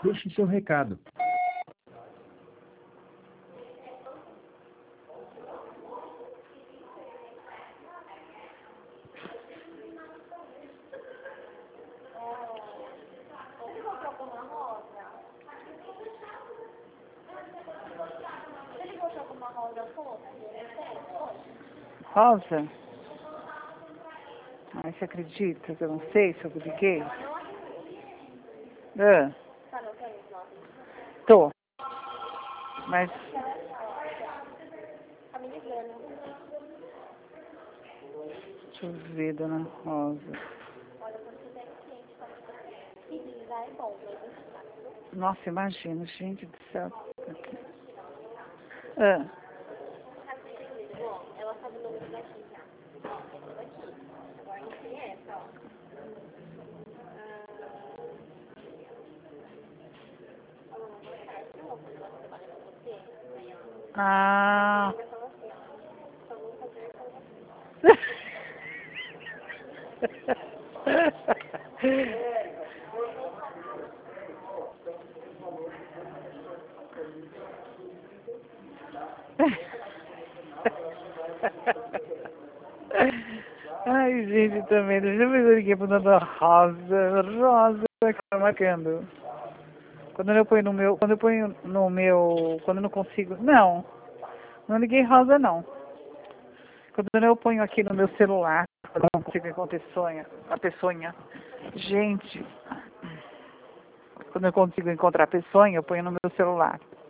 Deixe seu recado. Rosa? Mas você acredita que eu não sei se eu liguei? Tô. Mas... Deixa eu ver, dona Rosa. Nossa, imagina, gente do céu. Ela sabe o nome do daqui já. Essa daqui. Agora não tem essa, ó. Ah. Ai, gente, também. Deixa eu ver se eu liguei pra dona Rosa. Rosa, que tá marcando. Quando eu ponho no meu... Quando eu ponho no meu... Quando eu não consigo... Não. Não liguei Rosa, não. Quando eu ponho aqui no meu celular, quando eu não consigo encontrar a pessoa. Gente, quando eu consigo encontrar a pessoa, eu ponho no meu celular.